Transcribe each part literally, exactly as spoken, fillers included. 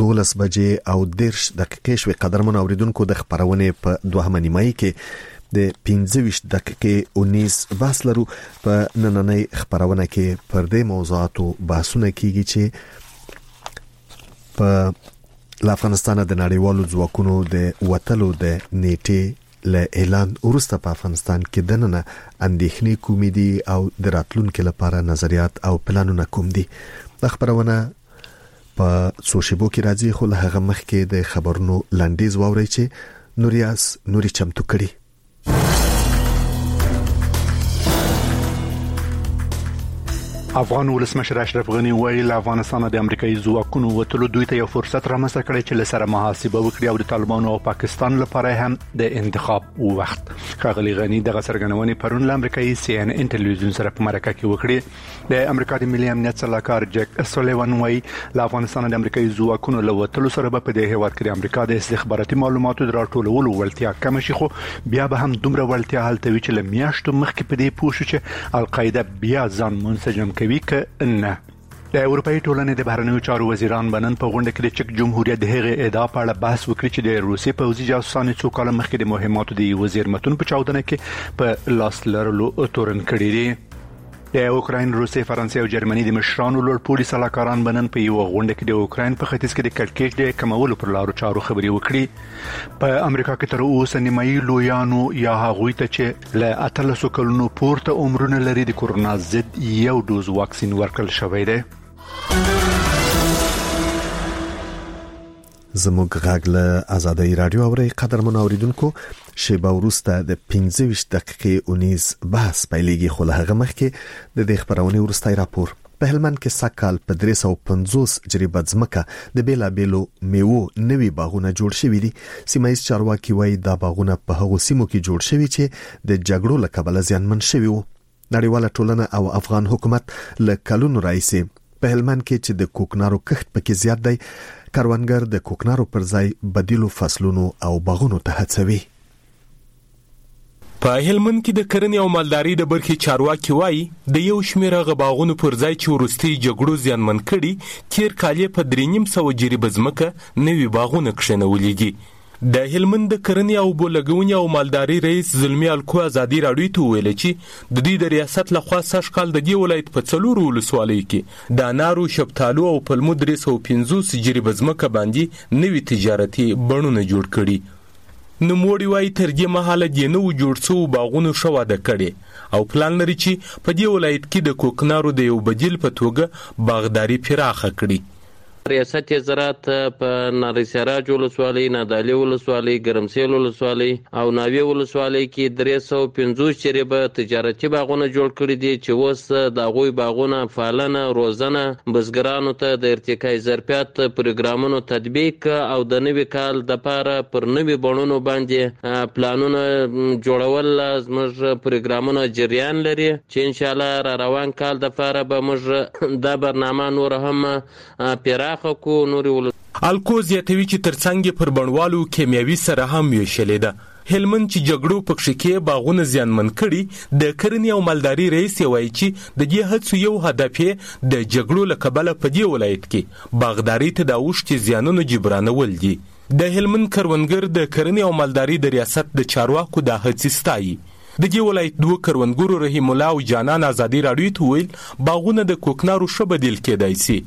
دولس بجې او دیرش دقیقې شوې. قدرمن اوریدونکو د خبرونې په دوهمه نیمایي کې د پنځه ویشت دقیقې اونیس بحث لرو. په نننۍ خبرونه کې پر دې موضوعاتو بحثونه کیږي چې په افغانستان د نړیوالو ځواکونو د وټلو د نیټې له اعلان وروسته په افغانستان کې دننه اندېښنې کومې دي او د راتلونکو لپاره نظریات او پلانونه کوم دي. د خبرونه په سوشيبو کې راځي، خو له هغه مخکې د خبرونو لاندیز واوري چې نوریاس نوري چمتو کړي. افغان ولسمشر اشرف غنی ویل افغانستان د امریکایي ځواکونو وټلو دوی ته یو فرصت رامنځته کړی چې لسره محاسبه وکړي او د طالبانو او پاکستان لپاره هم د انتخاب وخت. ښاغلي غنی دغه څرګندونې پرون له امریکایي سی ان ان ټلویزیون سره په مرکه کې وکړي. د امریکا د ملي امنیت سلاکار جک سولیوان وایي له افغانستان د امریکایي ځواکونو له وټلو سره به په دې هیواد کې د امریکا د استخباراتي معلوماتو د راټولولو وړتیا کم شي، خو بیا به هم دومره وړتیا هلته وي چې له میاشتو مخکې په دې پوه شو چې القاعده بیا ځان منسجم کوي که نه. د اروپאי ټولنې د بهرنیو چارو وزیران بنن په غونډه کې د چک جمهوریت د هغې ادعا په اړه بحث وکړي چې د روسي پوځي جاسوسانو څو کال مخکې د مهماتو د وزیر متون په چاودنه کې په لاس لرلو تورن کړي دي. د اوکراین، روسي، فرانسې او جرمني د مشرانو لوړپوړي سلاکاران بنن په یو غونډه کې د اوکراین په ختیځ کې د کړکېچ د کمولو پر لارو چارو خبرې وکړي. په امریکا کې تر اوسه نیمایي لویانو یا هغوی ته چې له اتلسو کلونو پورته عمرونه لري د کورونا ضد یو ډوز واکسین ورکړل شوی دی. زموږ غږ له آزادۍ رادیو اوري. قدرمن اوریدونکو، شیبه وروسته د پنځه ویشت دقیقې اونیز بحث پیلېږي، خو له هغه مخکې د دې خبرونې وروستۍ راپور. په هلمند کې سکهال په درې سوه پنځوس جریبه ځمکه د بیلابیلو میوو نوي باغونه جوړ شوي دي. سیمایي چارواکي وایي دا باغونه په هغو سیمو کې جوړ شوي چې د جګړو له کبله زیانمن شوي وو. نړیواله ټولنه او افغان حکومت له کلونو راهیسې په هلمند کې چې د کوکنارو کښت پکې زیات دی، کروندګر د کوکنارو پر ځای بدیلو فصلونو او باغونو ته هڅوي. په هلمند کې د کرنې او مالدارۍ د برخې چارواکي وایي د یو شمېر هغه باغونو پر ځای چې وروستي جګړو زیانمن کړي، تیر کال یې په درې نیم سوه جریبه ځمکه نوي باغونه کښېنولي دي. د هلمند د کرنې او بولګونې او مالدارۍ رئیس زلمی الکو ازادي راډیو ته ویل چې د دې د ریاست لخوا سږ کال د دې ولایت په څلورو ولسوالیو کې د انارو، شفتالو او پلمو درې سوه پنځوس جریبه ځمکه باندې نوي تجارتي بڼونه جوړ کړي. نوموړي وایي تر دې مهاله د نوو جوړ شوو باغونو ښه واده کړې او پلان لري چې په دې ولایت کې د کوکنارو د یو بدیل په توګه باغداري پراخه کړي. ریاست زراعت په ناری سراج ولسوالۍ، نادعلي ولسوالۍ، ګرمسیل ولسوالۍ او ناوې ولسوالۍ کې درې سوه پنځوس جریبه تجارتي باغونه جوړ کړي دي چې اوس د هغوی باغونه پالنه، روزنه، بزګرانو ته د ارتقاء ظرفیت پروګرامونو تطبیق او د نوي کال دپاره پر نوي بڼونو باندې پلانونه جوړول زموږ پروګرامونه جریان لري چې انشاءالله را روان کال دپاره به موږ دا برنامه نور هم پیرا الکو زیاتوي چې ترڅنګ پر بڼوالو کیمیاوي سره هم ویشلې ده. هلمند چې جګړو پکښې کې باغونه زیانمن کړي، د کرنې او مالدارۍ رئیس وایي چې د دې هڅو یو هدف یې د جګړو له کبله په دې ولایت کې باغدارۍ ته د اوښتې زیانونو جبرانول دي. د هلمند کروندګر د کرنې او مالدارۍ د ریاست د چارواکو د هڅې ستایي. د دې ولایت دوه کروندګرو رحیم الله او جانان ازادي راډیو ته ویل باغونه د کوکنارو ښه بدیل کېدای شي.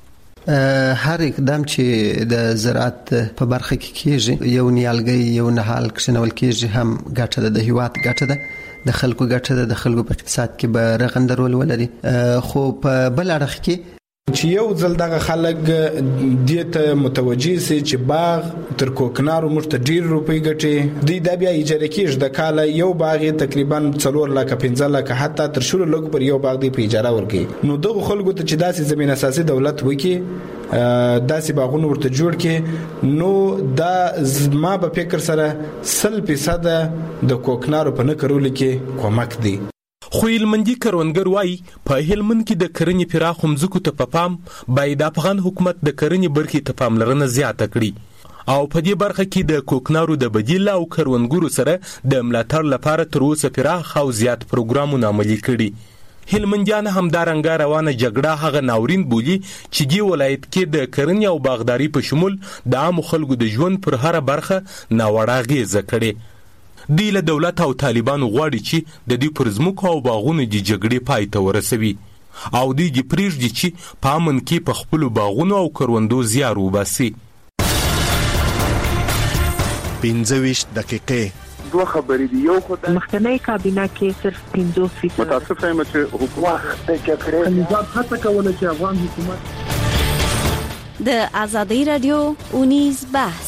هر اقدام چې د زراعت په برخه کې کېږي، یو نیالګی یو نهال کښېنول کېږي، هم ګټه ده، د هیواد ګټه ده، د خلکو ګټه ده، د خلکو په اقتصاد کې به رغنده رول ولري. خو په بل اړخ کې چې یو ځل دغه خلک دې ته متوجه سي چې باغ تر کوکنارو موږ ته ډېر روپۍ ګټي، دوی دا بیا اجاره کېږي. د کاله یو باغ یې تقریبا څلور لکه پنځه لکه حتی تر شلو لکو پر یو باغ دی په اجاره ورکوي. نو دغو خلکو ته چې داسې زمین اساسي دولت وکړي، داسې باغونه ورته جوړ کړي، نو دا زما په فکر سره سل فیصده د کوکنارو په نه کرولو کې کومک دی. خو هلمندي کروندګر وایي په هلمند کې د کرنې پراخو مځکو ته په پام باید د افغان حکومت د کرنې برخې ته پاملرنه زیاته کړي او په دې برخه کې د کوکنارو د بدیل او کروندګرو سره د ملاتړ لپاره تر اوسه پراخ او زیات پروګرامونه عملي کړي. هلمندیان همدارنګه روانه جګړه هغه ناورین بولی چې دی ولایت کې د کرنې او باغداري په شمول د عام خلکو د ژوند پر هر برخه ناوړه غیزه کړي. دی له دولت او طالبانو غواړي چې د دې پر ځمکو او باغونو د جګړې پای ته ورسوي او دی دې پرېږدي چې په امن کې په خپلو باغونو او کروندو زیار وباسي. پنځه ویشت دقیقې دوه خبرې دي. یو خو د مخکنی کابینه کې صرف پنځوس فیصد متاسفه یم چې حکومت د جګړې نظام هڅه کوله چې افغان حکومت د ازادي رادیو اونیز بحث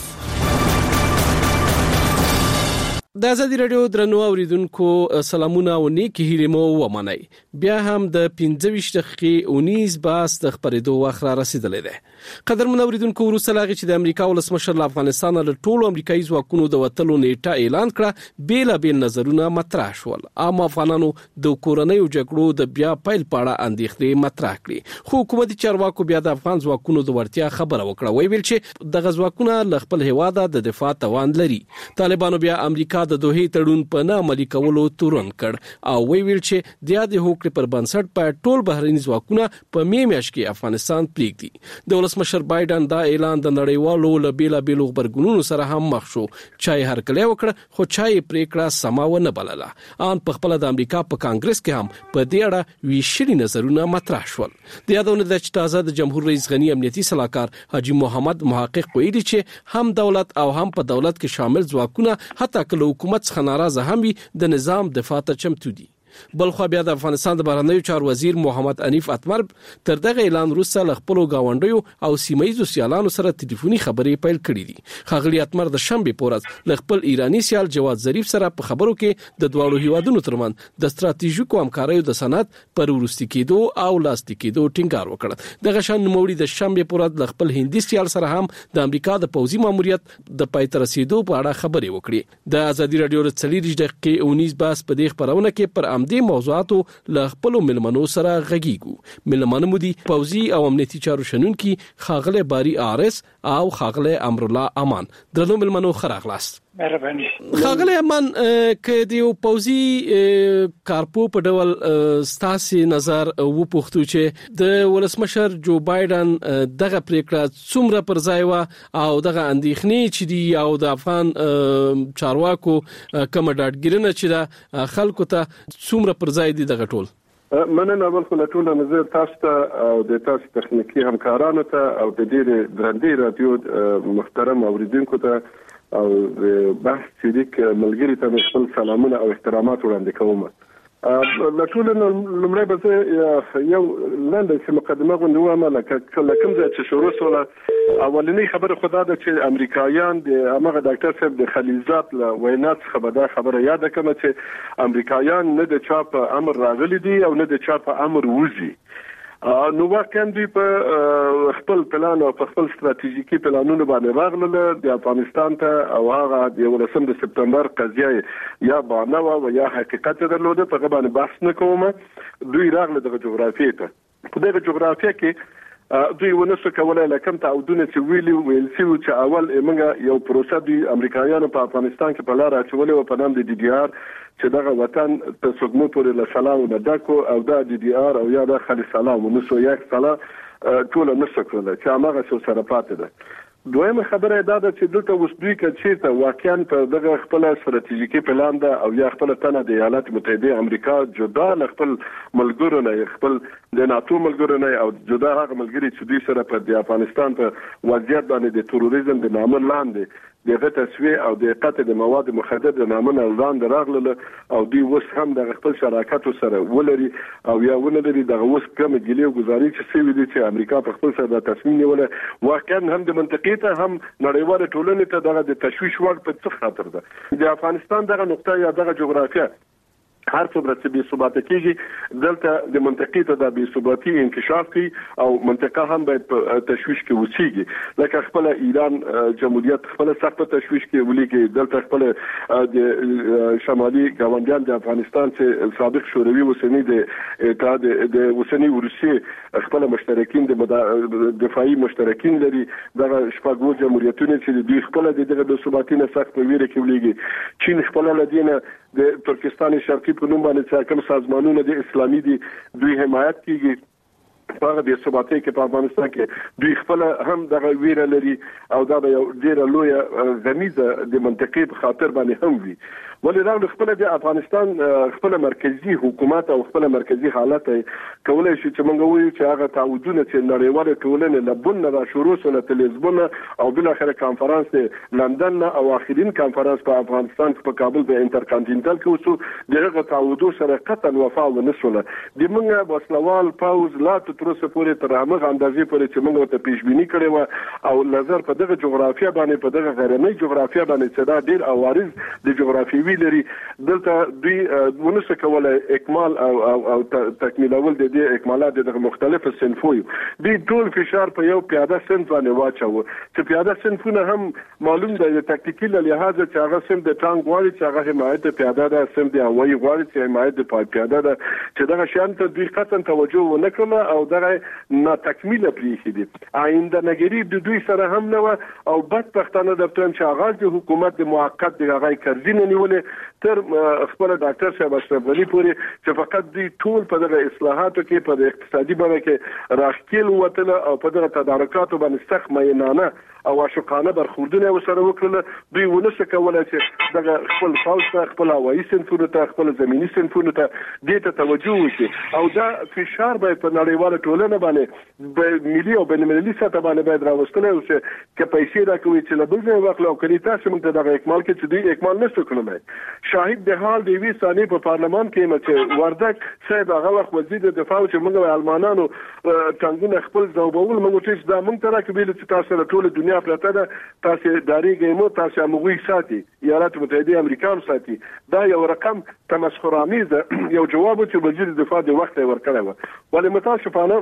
د ازادي رادیو درنو اوریدونکو سلامونه او نیکی هیله مو ومنئ. بیا هم د پنځه ویشت دقیقې اونیز بحث د خبرېدو وخت را رسیدلی دی. قدرمن اوریدونکو وروسته لا غي چې د امریکا ولسمشر له افغانستان له ټولو امریکایي ځواکونو د وټلو نیټه اعلان کړه، بیل بیل نظرونه مطرح شول. عام افغانانو د کورنۍ جګړو د بیا پیل پاړه اندېښنې مطرح کړې، خو حکومتي چارواکو بیا د افغان ځواکونو د ورتیا خبره وکړه. وی ویل چې د غزواکونه له خپل هواده د دفاع توان لري. طالبانو بیا امریکا د دوه تړون په نه عملي کولو تورن کړ او وی ویل چې د یادې هوکړې پر بنسټ په ټول بهرني ځواکونه په می میاشت کې افغانستان پریږدي. د ولسمشر بایدن دا اعلان د نړیوالو لبیلا بیلو خبرګونونو سره هم مخ شو. چای هرکلی وکړه خو چای پریکړه سما ونه بلله. ان په خپل د امریکا په کانګرس کې هم په دې اړه ویشلي نظرونه مطرح شول. د یادونه د تازه د جمهور رئیس غنی امنیتي صلاحکار حاجی محمد محقق ویلي چې هم دولت او هم په دولت کې شامل ځواکونه حتی کله حکومت څخه ناراضه هم وي د نظام دفاع ته چمتو دي. بلخو بیا د افغانستان د بهرنیو چارو وزیر محمد انیف اتمر تر دغه اعلان وروسته له خپل گاونډیو او سیمایي سیالانو سره ټلیفوني خبرې پیل کړې دي. خاغلی اتمر د شنبه پورز له خپل ایرانی سیال جواد ظریف سره په خبرو کې د دواړو هیوادونو ترمنځ د ستراتیژیکو همکاریو د سند پر ورستي کېدو او لاستي کېدو ټینګار وکړ. دغه شان نوموړي د شنبه پورز له خپل هندي سیال سره هم د امریکا د پوځي ماموریت د پایتر رسیدو په اړه خبرې وکړې. د ازادي رادیو د څلور دقیقې اونیز بحث په دې خبرونه کې پر امدې موضوعاتو له خپل ملمنو سره غږیږو. ملمنو مودي پوځي او امنیتي چارو شنونکي خاغله باری آرس او خاغله امرالله امان. درنو ملمنو خراغلاست. مهرباني. خاغله امان کې دی پوځي کارپو په ډول ستاسي نظر و پوښتو چې د ولسمشر جو بایدن دغه پریکړه څومره پر ځای و او دغه اندېښنې چې دی او د افغان چارواکو کوم ډاډګیرنه چې د خلکو ته څومره پر ځای دی دغه ټول. مننه اول خو له ټولو نظر تاسو ته او د تاسو تخنیکی همکارانو ته او د دې درندې رادیو محترم اوریدونکو ته او بحث شریک ملګری ته خپل سلامونه او احترامات وړاندې کوم. له ټولو لومړی به یو لاندې چې مقدمه غونډه ومه لکه کوم ځای چې شروع شوله اولنۍ خبره خو دا ده چې امریکایان د هغه ډاکټر صاحب د خلیلزاد له وینا څخه به دا خبره یاده کړم چې امریکایان نه د چا په امر راغلي دي او نه د چا په امر وځي. نو واقعا دوی په خپل پلان او په خپل ستراتیژیکي پلانونو باندې راغله د افغانستان ته او هغه د یولسم د سپتمبر قضیه یا باندې او یا حقیقت درلوده په غو باندې بحث نه کوم. دوی راغله د جغرافیې ته په دغه جغرافیه کې دوی ونسو کولای لکم تعودونه چې ویلي ویل سی چې اول موږ یو پروسه دی امریکایانو په افغانستان کې په لار اچولې او په نام د ډي ډي آر چې دغه وطن ته څوګمو پورې له سلام نه ډکو او دا ډي ډي آر او یا د خالي سلام ونسو یک سلام ټول نسو کړل چې هغه څه سره پاتې ده. دویمه خبره دا ده چې دلته اوس دوی کې چې واقعا په دغه خپل ستراتیژیکي پلان ده او یا خپل تنه د ایالات متحده امریکا جدا خپل ملګرو نه خپل د ناتو ملګرو نه او جدا هغه ملګری چې دوی سره په افغانستان په وضعیت باندې د تروریزم د نامه لاندې دغه تسویه او د قطع د مواد مخدر د نامه لاندې راغله او دوی اوس هم د خپل شراکت سره ولري او یا ولري دغه اوس کوم ګلیو گزاري چې سوي دي چې امریکا په خپل سره د تصمیم نیول واقعا هم د منطقي ته هم نړیوال ټولنې ته دغه د تشویش وړ په څه خاطر ده. د افغانستان دغه نقطه یا دغه جغرافیه هر څومره چې بې ثباته کېږي دلته د منطقې ته د بې ثباتي انکشاف کوي او منطقه هم باید په تشویش کې وسیږي. لکه خپل ایران جمهوریت خپل سخت تشویش کې ولېږي دلته خپل د شمالي ګاونډیان د افغانستان چې سابق شوروي اوسنی د اتحاد د اوسنی روسیې خپل مشترکین د دفاعي مشترکین لري دغه شپږ جمهوریتونه چې دوی خپل د دغه د ثباتي نه سخت په ویره کې ولېږي. چین خپل لدینه د ترکستان شرقي په نوم باندې کوم سازمانونه د اسلامي دي دوی حمایت کوي په دې ثباتي کې په افغانستان کې دوی خپل هم دغه ویره لري او دا یو ډیره لویه غمیزه د منطقې په خاطر باندې هم وي ولې دا خپل د افغانستان خپل مرکزی حکومت او خپل مرکزی حالت کولای شي چې موږ وایو چې هغه تعهدونه چې نړیواله ټولنه لبنه را شروع سره تلزبون او بل اخر کانفرنس لندن او اخرین کانفرنس په افغانستان په کابل په انټرکانټینټل کې وسو دغه تعهدو سره قطعا وفا ونسوله د موږ بسلوال پاوز لا تر اوسه پورې تر هغه اندازې پورې چې موږ ته پیشبینی کړې و او نظر په دغه جغرافیه باندې په دغه غرنۍ جغرافیه باندې چې دا ډیر اوارز د جغرافیوي لري دلته دوی ونسه کولای اکمال او او, او تکمیلول د دې اکمالات د مختلفو صنفونو دوی ټول فشار په یو پیاده صنف باندې واچو چې پیاده صنفونه هم معلوم دی د تکتیکي لحاظ چې هغه صنف د ټانک غواړي چې هغه حمایت پیاده ده صنف د هوایي غواړي چې حمایت د پیاده ده چې دغه شان ته دوی قطعا توجه ونه کړل او دغه نه تکمیله پریخي دي آینده نګری د دوی سره هم نه او بدبختانه د پټن چې هغه د حکومت د موقت د هغه کړزینه نیولې تر خپل ډاکټر صاحب اشرف غنی پورې چې فقط دوی ټول په دغه اصلاحاتو کې په اقتصادي برخه کې راخکل وته او په دغه تدارکاتو باندې سخت مینانه او عاشقانه برخوردونه وسره وکړل دوی ونسه کولای چې دغه خپل فاوسه خپل هوایي سنفونو ته خپل زمینی سنفونو ته دې ته توجه وکړي او دا فشار به په نړیواله ټولنه باندې په ملي او بین المللي سطح باندې باید راوستل او چې کې پیسې راکوي چې له بل ځای واخلو او کړي تاسو موږ ته دغه اکمال کې چې دوی اکمال نشو کولای شاهد د حال دی وی ثاني په پارلمان کې چې وردک صاحب هغه وخت وزیر دفاع چې موږ المانانو څنګه خپل ځوبول موږ چې دا موږ تر کې چې تاسو له ټوله دنیا پرته ده تاسو داریږئ مو تاسو موږ ساتي ایالات متحده امریکا ساتي دا یو رقم تمسخرآمیز یو جواب چې وزیر دفاع د وخت ورکړی و ولې متاسفانه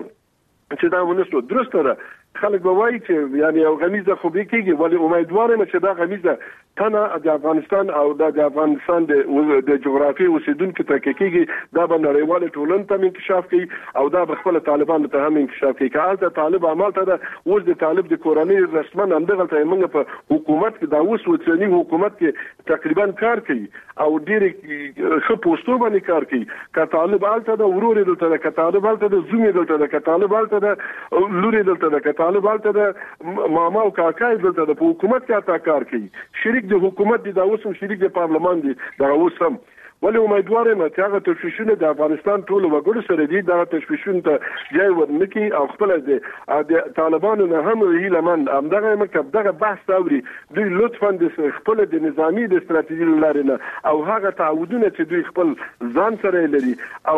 چې دا ونسو درسته ده خلک به وایي چې یعنی یو غمیزه خو به کېږي ولې امیدوارم چې دا غمیزه تنه د افغانستان او د افغانستان د جغرافي اوسیدونکو ته کېږي دا به نړیواله ټولنه ته انکشاف کوي او دا به خپل طالبان ته هم انکشاف کوي که هلته طالب عمل ته ده اوس د طالب د کورنۍ رسمن همدغلته موږ په حکومت کې دا اوس اوسنی حکومت کې تقریبا کار کوي او ډېر ښه پوسټو باندې کار کوي که طالب هلته ده ورور یې دلته ده که طالب هلته ده زوم یې دلته ده که طالب هلته ده لور یې دلته ده که طالب هلته ده ماما او کاکا یې دلته ده په حکومت کې هلته کار کوي شریک د حکومت دي دا اوس هم شریک د پارلمان دي دا اوس هم ولې امیدوار یم چې هغه تشویشونه د افغانستان ټول وګړو سره دي دا تشویشونه ته ځای ورنکي او خپل د طالبانو نه هم هیله من همدغه مکتب دغه بحث اوري دوی لطفا د خپل د نظامی د استراتیژي لري نه او هغه تعهدونه چې دوی خپل ځان سره لري او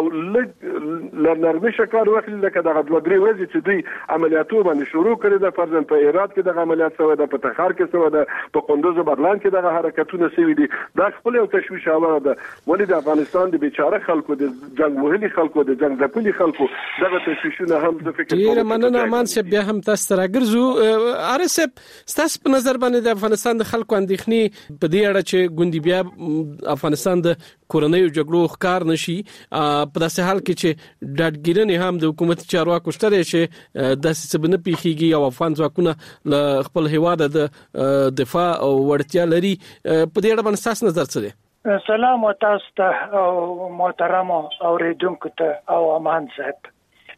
لږ نرمي شکار وکړي لکه دغه دوه درې ورځې چې دوی عملیاتو باندې شروع کړي د فرضاً په هرات کې دغه عملیات شوی ده په تخار کې شوی ده په کندوز او بغلان کې دغه حرکتونه شوي دي دا خپل یو تشویش اوره ده ولې د افغانستان د بیچاره خلکو د جنگ وهلي خلکو د جنگ ځپلي خلکو دغه تشویشونه هم د فکر ډیر مننه امان شه بیا هم تاسو تر راګرځو ارسب تاسو په نظر باندې د افغانستان د خلکو اندېښنې په دې اړه چې ګوندی بیا افغانستان د کورنۍ جګړو ښکار نشي په داسې حال کې چې ډاډګیرنې هم د حکومت چارواکو شته چې د سبنه پیخيږي او افغان ځواکونه ل خپل هیواد د دفاع او وړتیا لري په دې اړه باندې تاسو نظر څه دی سلام تاسو ته او محترم اوریدونکو ته او امان صاحب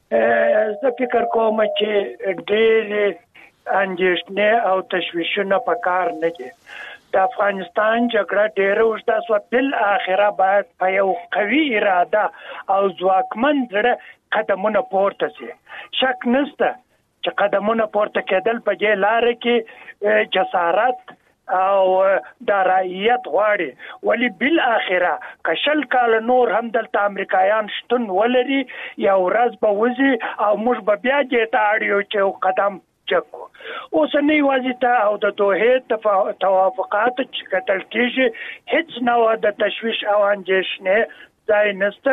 زه فکر کوم چې ډېر اندېښنې او تشویشونه په کار نه دي د افغانستان جګړه ډېره اوږده شوه بل اخره باید په یو قوي اراده او ځواکمن زړه قدمونه پورته شي شک نشته چې قدمونه پورته کېدل په دې لاره کې جسارت او دارایت غواړي ولی بل اخره کشل کال نور هم دلته امریکایان شتون ولري یا ورځ به وځي او موږ به بیا دې ته اړیو چې قدم چکو اوس نه وځي او د دوه توافقات چې کتل کېږي هیڅ نوع د تشویش او اندېښنې ځای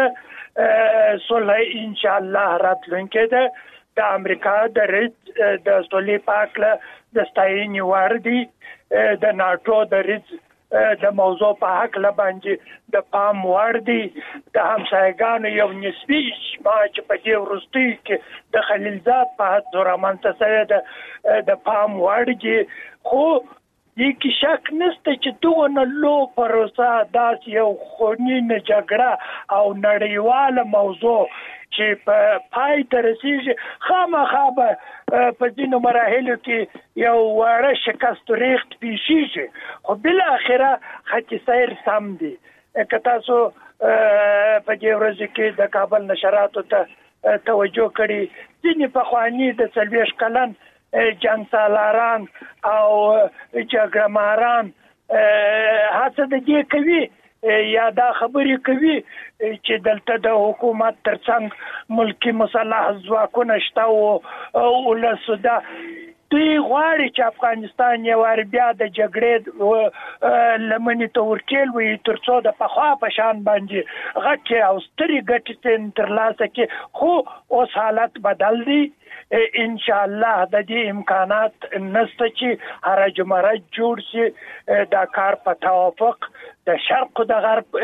نشته صلح ان شاء الله راتلونکې ده د امریکا د رئیس د صلح پاکله د ستاینې وړ دي د ناتو د ریز د موضوع په حق لباندې د پام وړ دي د همسایګانو یو نسبی اجماع چې په دې ورستۍ کې د خلیلزاد په حد رامنځته شوی د د پام وړ دي خو دې کې شک نشته چې دغه لو پروسه داس یو خونینه جګړه او نړیواله موضوع چې په پای ته رسیږي خامخا به په ځینو مراحلو کې یو وړه شکست ریخت پیښیږي خو بالاخره خط سیر سم دی که تاسو په دې ورځ کې د کابل نشراتو ته توجه کړي ځینې پخواني د څلوېښت کلن جنګ سالاران او جګړه ماران هڅه د دې کوي یا دا خبرې کوي چې دلته د حکومت ترڅنګ ملکی مسلح ځواکونه شته او ولسو دا دوی غواړي چې افغانستان یو وار بیا د جګړې لمنې ته ورټېل وي تر څو د پخوا په شان باندې غټې او سترې ګټې ترلاسه کړي خو اوس حالت بدل دی ان شاء الله د دې امکانات نشته چې هرج مرج جوړ شي دا کار په توافق د شرق او د غرب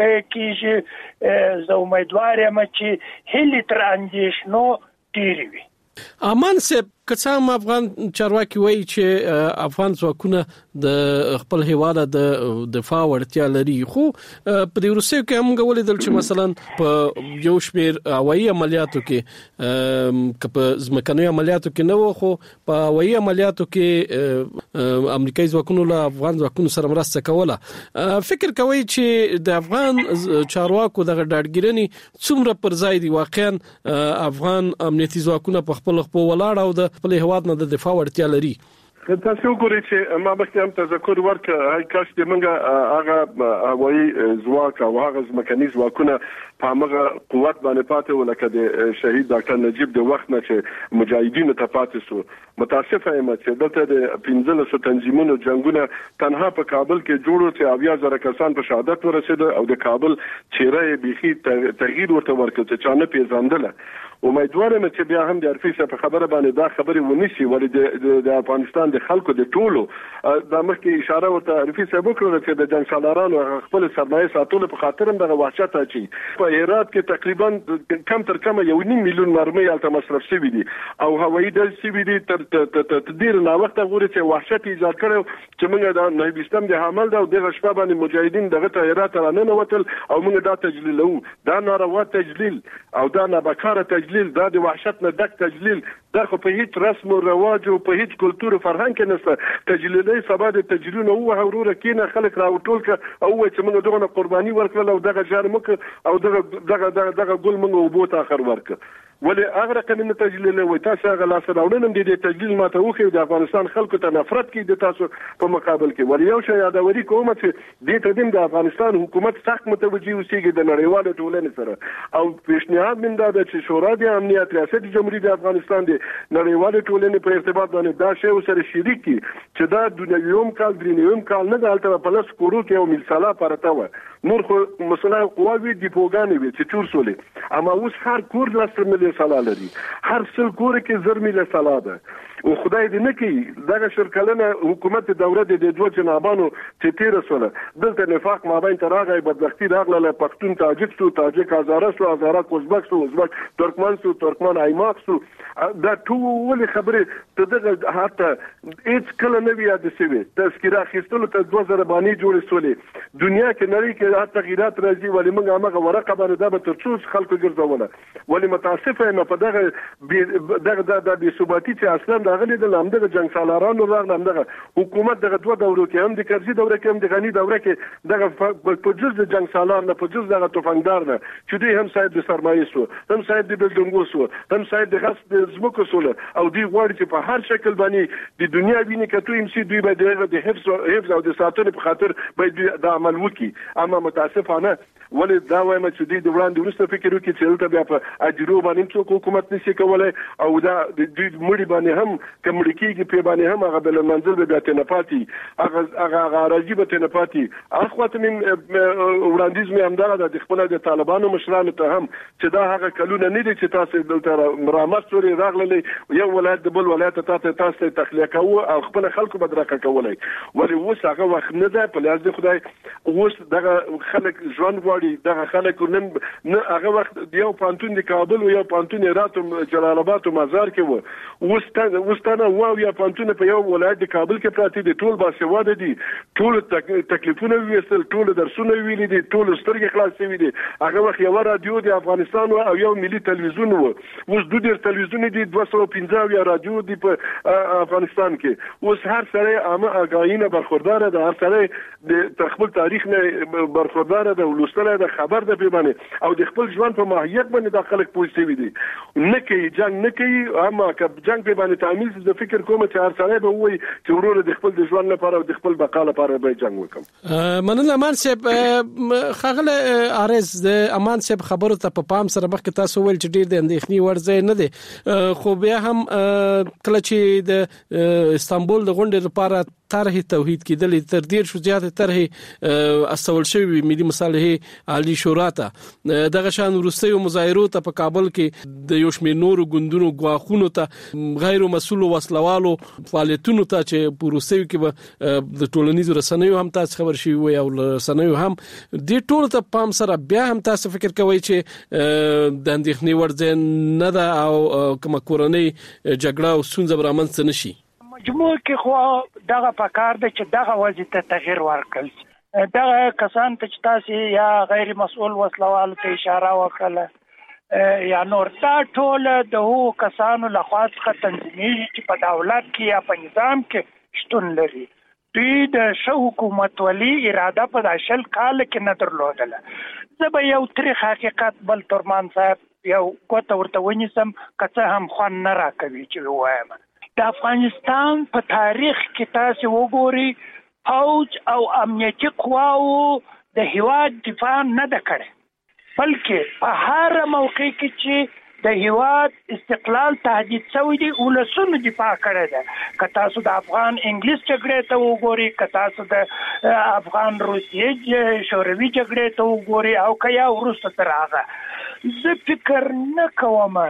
کېږي زه امیدوار یم چې هلي تر اندېښنو ډېرې وي. امان صاحب که هم افغان چارواکي وایي چې افغان ځواکونه د خپل هیواد د دفاع وړتیا لري خو په دې وروستیو کې هم ولیدل چې مثلا په یو شمېر هوایي عملیاتو کې که په ځمکنیو عملیاتو کې نه و خو په هوایي عملیاتو کې امریکایي ځواکونو له افغان ځواکونو سره مرسته کوله. فکر کوي چې د افغان چارواکو دغه ډاډګیرنې څومره پر ځای دي واقعا افغان امنیتي ځواکونه په خپل خپل ولاړ او د خپل هیواد نه د دفاع وړتیا لري؟ تاسو وګورئ چې ما مخکې هم تذکر ورکړ هاي کاش د منګه هغه هوایي ځواک او هغه ځمکني ځواکونه په هغه قوت باندې پاتې ولکه د شهید ډاکټر نجیب د وخت نه چې مجاهدینو ته پاتې سو متاسفه یم چې دلته د پنځلسو تنظیمونو جنگونه تنها په کابل کې جوړو چې اویا زره کسان په شهادت ورسېدل او د کابل چیرې بيخي تغییر ورته ورکړ چې چانه پیژندل. امیدوار یم چې بیا هم د ارفیسه په خبره باندې دا خبرې ونیسي ولې د افغانستان د خلکو د ټولو د مخکې اشاره ورته ارفیسه وکړه چې د جنگ سالارانو خپل سرمایه ساتلو په خاطر هم دغه وحشت اچي. په هرات کې تقریبا کم تر کم یو نیم میلیون مرمۍ الته مصرف شوی دي او هوایي ډزې شوي دي تر تدبیر نه وخت غوړي چې وحشت ایجاد کړو چې موږ د نهبستم د حمل دا د شپه باندې مجاهدین دغه ته هرات رانه وتل او موږ دا تجلیلو دا ناروا تجلیل او دا نابکاره تجلیل دا د وحشت نه ډک تجلیل دا خو په هیڅ رسم او رواج او په هیڅ کلتور او فرهنګ کې نشته. تجلیلي سبا د تجلیلونه او هوروره کینه خلک راوټول ک او چې موږ دغه قرباني ورکړل او دغه جار مک او دغه دغه دغه ګل موږ وبو ته اخر ورک ولی هغه رقم تجلیل وي تاسو هغه لاس راوړنم دي د تجلیل ماته وخی د افغانستان خلکو ته نفرت کې د تاسو په مقابل کې ولی یو شی یادوري کوم چې د تدیم د افغانستان حکومت سخت متوجي اوسېږي د نړیوالو ټولنې سره او پیشنهاد من دا چې شورا د امنیت ریاست جمهوریت افغانستان د نړیوالو ټولنې په ارتباط باندې دا شی سره شریک کی چې دا د یوم کال درینیوم کال نه دالته په لاس کورو کې یو ملسلا پرته و نور خو مسله قواوی دیپوګانې وي چې چور سولې اما اوس هر کور لاسره ملي سلا لري هر څل کور کې زر ملي سلا ده او خدای دې نه کوي دغه شرکلنه حکومت دوره د دوه جنابانو چې تیر سره دلته نفاق مابین تراغه بدبختی راغله پښتون تاجک سو تاجک هزاره سو هزاره کوزبک سو ازبک ترکمن سو ترکمن ایماق سو دا ټول خبره ته دغه حتی هیڅ کله نه وی د سوي تذکره اخیستلو ته دوه زره باندې جوړ سولې دنیا کې نړۍ کې تغیرات راځي ولې موږ هغه ورقه باندې دا به ترڅو خلکو ګرځوله ولې متاسفه یم په دغه دغه د بي ثباتي چې اصلا دغه د لامده جنگ سالارانو راغلم دغه حکومت دغه دوه دورو کې هم د کرزي دوره کې هم د غني دوره کې دغه په جز د جنگ سالار نه په جز دغه توفنګدار نه چې دوی هم صاحب د سرمایه سو هم صاحب د بلډنګو سو هم صاحب د غصب د زمکو سو او دوی غواړي چې په هر شکل باندې د دنیا ویني کته ام سي دوی به د حفظ حفظ او د ساتنې په خاطر به د عمل وکي اما متاسفانه ولې دا وایم چې دوی د وړاندې ورسته فکر وکړي چې دلته بیا په اجرو باندې څوک حکومت نشي کولای او دا د دوی مړي باندې هم کمړکیږي په باندې هم هغه بل منزل به بیا نه پاتې هغه هغه راځي به نه پاتې اخواته من وړاندیز مې همدغه د خپل د طالبانو مشرانو ته هم چې دا هغه کلونه نه دي چې تاسو دلته مرامت سوري راغلي یو ولایت د بل ولایت ته تاسو تخلیه کوو او خپل خلکو بدرکه کولای ولی اوس هغه وخت نه ده په لاس د خدای اوس دغه خلک ژوند غواړي دغه خلک نن نه هغه وخت یو پانتون د کابل او یو پانتون هرات او جلال آباد او مزار کې وو اوس وستانه واو یا پانتونه په یو ولایت د کابل کې پراته دي ټول باسواده دي ټول تکلیفونه ویستل ټول درسونه ویلي دي ټول سترګې خلاص شوي دي هغه وخت یو رادیو د افغانستان او یو ملي تلویزیون و اوس دوه ډیر تلویزیون دي دوه سوه پنځه یا رادیو دي په افغانستان کې اوس هر سره عامه اگاهینه برخوردار ده هر سره د خپل تاریخ نه برخوردار ده ولستله ده خبر ده به باندې او د خپل ژوند په ماهیت باندې د خلک پوه شوي دي نه کوي جنگ نه کوي اما که جنگ په باندې تعمیل زه فکر کوم چې هر سره به وایي چې ورور د خپل د ژوند لپاره او د خپل بقا لپاره به جنگ وکم مننه امان صاحب خغله ارز د امان صاحب خبرو ته په پام سره مخکې تاسو ویل چې ډیر د اندېښنې ورځ نه دي خو بیا هم کله چې د استانبول د غونډې لپاره طرح توحید کېدل تر ډیر شو زیات طرح استول شوی ملي مصالحه عالی شورا ته دغه شان روسي مظاهرو ته په کابل کې د یو شمېر نورو ګوندونو غواخونو ته غیر مسؤل وسلوالو فعالیتونو ته چې په روسي کې به د ټولنیزو رسنیو هم تاسو خبر شي وي او رسنیو هم د ټول ته پام سره بیا هم تاسو فکر کوئ چې د اندېښنې ورځ نه ده او کومه کورنۍ جګړه او ستونزه برامنځته نشي مجموع کې خو دغه پکار ده چې دغه وضعیت تغیر ورکړي دغه کسان ته چې تاسو یا غیر مسؤل وسلوال ته اشاره وکړه یا نور دا ټول د هو کسانو لخوا څخه تنظیمي چې په دولت کې یا په نظام کې شتون لري دوی د شو حکومت ولی اراده په داشل کال کې نه درلودله زه به یو تاریخ حقیقت بل ترمان صاحب یو کوته ورته ونیسم کڅه هم خوان نه راکوي چې وایم د افغانستان په تاریخ کې تاسو وګورئ فوج او امنیتي قواو د هیواد دفاع نه ده کړې بلکې په هر موقع کې چې د هیواد استقلال تهدید شوی دی ولسونو دفاع کړی ده که تاسو د افغان انګلیس جګړې ته وګورئ که تاسو د افغان روسیې شوروي جګړې ته وګورئ او که یا وروسته تر هغه زه فکر نه کوم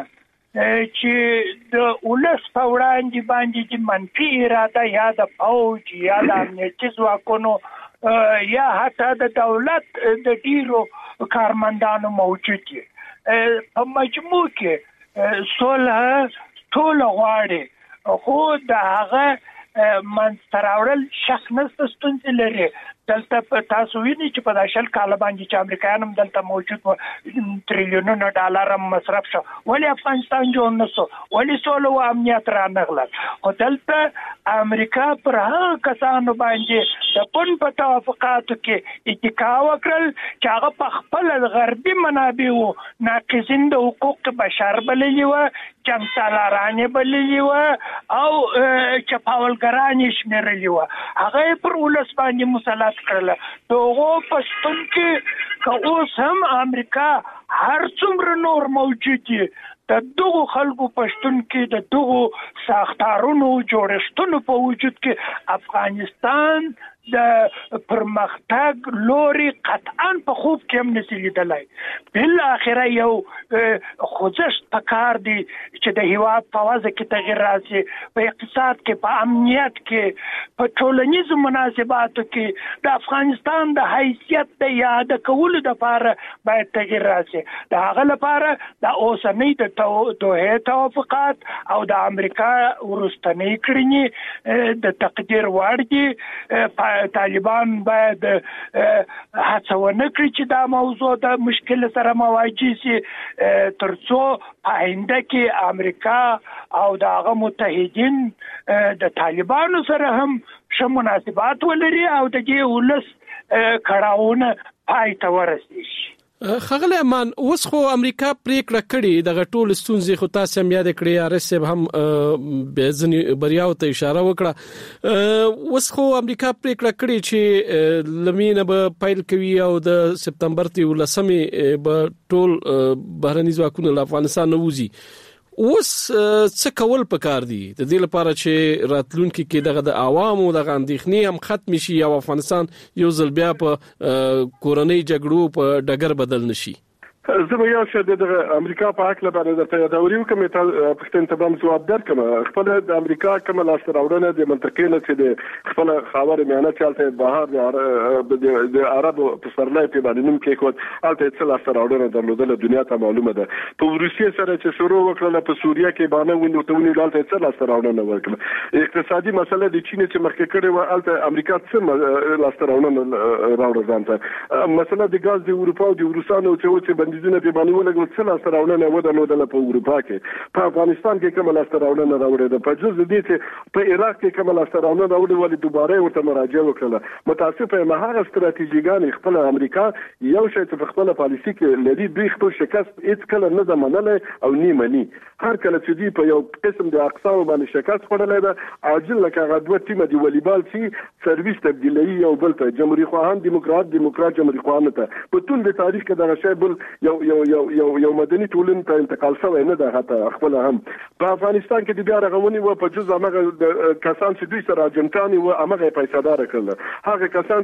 چې د ولس په وړاندې باندې چې منفي اراده یا د فوج یا د امنیتي ځواکونو یا حتی د دولت د ډیرو کارمندانو موجود دي په مجموع کې صلح ټول غواړي خو د هغه منځته راوړل شخص نه ستونزې لري دلته تاسو وینئ چې په داشل کال باندې چې امریکایان هم دلته موجود و تریلیونونه ډالر مصرف شو ولی افغانستان جوړ نشو ولی سولو او امنیت را نغلل خو دلته امریکا پر هغه کسانو باندې د پون په توافقاتو کې اتکا وکړل چې هغه په خپل غربي منابعو ناقضین د حقوق بشر بللی و جنگ سالارانې بللی و او چپاولګرانې شمیرلی و هغه پر ولس باندې مسلط کړل دغه پښتون کې که اوس هم امریکا هر څومره نور موجود دي د دغه خلکو پښتون کې د دغه ساختارونو جوړښتونو په وجود کې افغانستان د پرمختګ لوري قطعا په خوب کې هم نشي لیدلای بل اخره یو خوځښت پکار دی چې د هیواد په وضع کې تغیر راشي په اقتصاد کې په امنیت کې په ټولنیزو مناسباتو کې د افغانستان د حیثیت د یاد کولو لپاره باید تغیر راشي د هغه لپاره د اوسنۍ د دوه توافقات او د امریکا ورستنی کړنی د تقدیر وړ دي طالبان باید هڅونه کړي چې دا موضوع د مشکل سره مواجه شي ترڅو آینده کې امریکا او د هغه متحدین د طالبانو سره هم ښه مناسبات ولري او د دې ولس کړهونه پای ته ورسیږي خغله امان اوس خو امریکا پریکړه کړې د غټول ستونزې خو تاسو هم یاد کړی ارسب هم به ځنی بریاو ته اشاره وکړه اوس خو امریکا پریکړه کړې چې لمینه به پایل کوي او د سپتمبر ته ولسمه به ټول بهرني ځواکونه له افغانستان نوځي اوس څه کول پکار دي د دې لپاره چې راتلونکي کې دغه د عوامو د غندښنې هم ختم شي او افغانستان یو ځل بیا په کورونی جګړو په ډګر بدل نشي زه به یو څه د امریکا په حق لپاره د تیاری کوم ته پښتون ته به جواب درکم. خپل د امریکا کوم لاسته راوړنه د منطقې نه چې د خپل خاور میانه چالته بهر د عربو په سرلای په باندې نوم کې کوت الته څه لاسته راوړنه درلودله دنیا ته معلومه ده. په روسیې سره چې شروع وکړه په سوریه کې باندې ونیو ته ونیو الته څه لاسته راوړنه وکړه. اقتصادي مسله د چین چې مخکې کړې و الته امریکا څه لاسته راوړنه راوړه ځانته. مسله د غاز د اروپا او د روسانو چې چې بندیزونه په باندې ولګول څه لاسته راوړنه و درلودله په اروپا کې. په افغانستان کې کوم لاسته راوړنه راوړې ده. په جز دې چې په عراق کې کوم لاسته راوړنه راوړې ولې دوباره ورته مراجعه وکړه. متاسفه مهاغه ستراتیژیګان خپل امریکا یو شی چې خپل پالیسي کې لري دوی خپل شکست هیڅ کله نه منلای او نه مني. هر کله چې دوی په یو قسم د اقسام باندې شکست خورلای ده عاجل لکه غدوه ټیم دی والیبال چې سرویس تبدیلی یو بل ته جمهوریت خواهان دیموکرات دیموکرات جمهوریت خواهان ته په ټول د تاریخ کې دا شی بل یو یو یو یو یو مدني ټولنه ته انتقال شوی نه ده. حتی خپل هم په افغانستان کې د بیا رغونې و په جز هغه کسان چې دوی سره اجنټانی و هغه پیسادار کړل. هغه کسان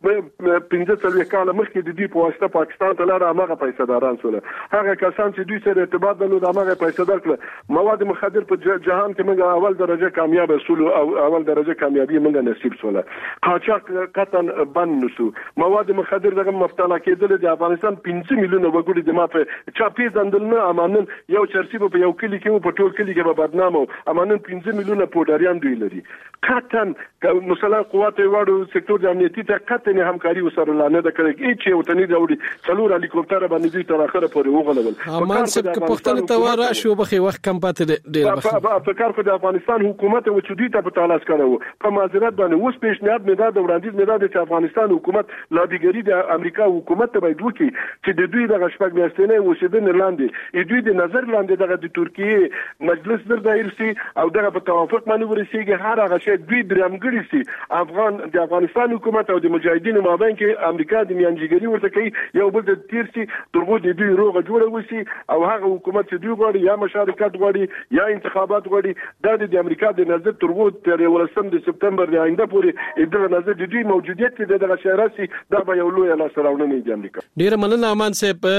چې پنځه څلوېښت کاله مخکې د دې په واسطه پاکستان ته لاړ هغه پیساداران شول. هغه کسان چې دوی سره ارتباط درلود هغه پیسادار کړل. مواد مخدر په جهان کې موږ اول درجه کامیاب شول او اول درجه کامیابی موږ نصیب شول. قاچاق قطن بند نشو. مواد مخدر دغه مفتاح کېدل د افغانستان پنځه میلیونه وګړي د مافه چاپی زندلنه امانن یو چرسی په یو کلی کې په ټول کلی کې به بدنامو امانن پنځه میلیونه پودریان دوی لري. قطن مثلا قوات واړو سکتور د امنیتي ته قطن همکاري وسره لانه د کړي چې یو تنې د څلور هلیکوپټر باندې دوی تر اخره پورې وغولول. امان سب که پښتنه ته واره شو بخي وخت کم پاتې ډیر وخت په افکار خو د افغانستان حکومت او چې دوی ته په تلاش کړو په معذرت باندې اوس پیشنهاد مې دا د وړاندیز مې دا د افغانستان حکومت لابیګری د امریکا حکومت ته باید وکړي چې د دوی د غشپک میاشتنې اوسیدنه لاندې دوی د نظر لاندې دغه د ترکیه مجلس در دایر سي او دغه په توافق باندې ورسیږي هر هغه شی دوی درامګړي سي افغان د افغانستان حکومت او د مجاهدینو مابین کې امریکا د میانجیګری ورته کوي یو بل د تیر سي ترغو د دوی روغه جوړه وسی او هغه حکومت چې دوی غواړي یا مشارکت غواړي یا انتخابات غواړي دا د امریکا د نظر ترغو تر ولسم د سپتمبر د آینده پورې دغه نظر د دوی موجودیت کې دغه شهرسي دا به یو لوی لاسراونه دی امریکا. ډیر مننه امان صاحب.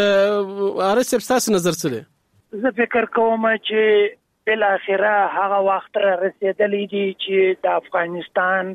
ارس صاحب تاسو نظر څه دی؟ زه فکر کوم چې بل اخره هغه وخت را رسیدلی دی چې د افغانستان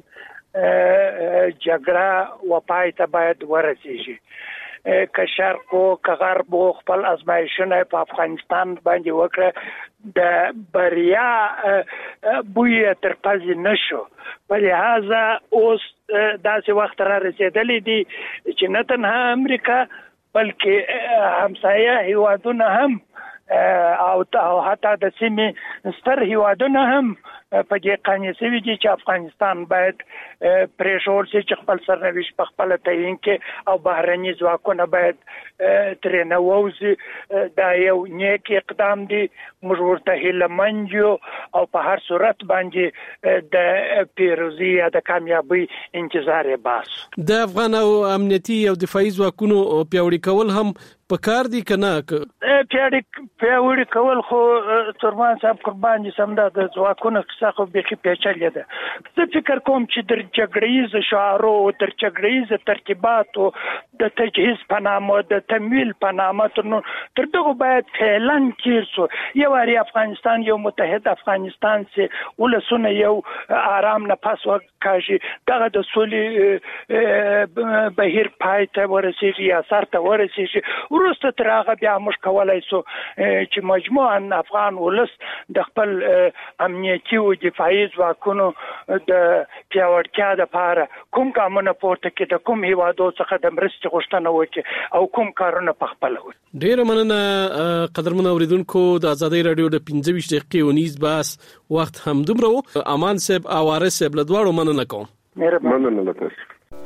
جګړه و پای ته باید ورسیږي. که شرق او که غرب خپل ازمایښتونه په افغانستان باندې وکړه د بریا بوی تر پځ نشو. په لحاظه اوس داسې وخت را رسیدلی دی چې نه تنها امریکا بلکې همسایه هیوادونه هم او حتی د سیمې ستر هیوادونه هم په دې قانع شوي دي چې افغانستان باید پرېښول شي چې خپل سرنوشت په خپله تعیین کړي او بهرني ځواکونه باید ترې نه ووځي. دا یو نیک اقدام دی. موږ ورته هیلهمند یو او په هر صورت باندې د پیروزي یا د کامیابۍ انتظار یې باسو. د افغان او امنیتي او دفاعي ځواکونو پیاوړي کول هم پکار دي که نه؟ پیاوړي کول خو ترمان صاحب قربان دي سمدا د ځواکونو کیسه خو بیخي پیچلې ده. زه فکر کوم چې در جګړیز شعارو در جګړیز ترتیباتو د تجهیز په نامه د تمویل په نامه تر دغه باید فعلا کیر شو. یو واری افغانستان یو متحد افغانستان سي ولسونه یو آرام نفس وکړي دغه د سولې بهیر پای ته ورسیږي یا سر ته ورسیږي. وروسته تر هغه بیا موږ کولای شو چې مجموعاً افغان ولس د خپل امنیتي او دفاعي ځواکونو د پیاوړتیا لپاره کوم ګامونه پورته کړي د کوم هیوادو څخه د مرستې غوښتنه وکړي او کوم کارونه په خپل وکړي. ډیر مننه قدرمن اوریدونکو. د آزادۍ رادیو د پنځه ویشت دقیقې ونیز باس وخت هم دومره. امان صاحب او وارث صاحب له دواړو مننه کوم. مننه لته.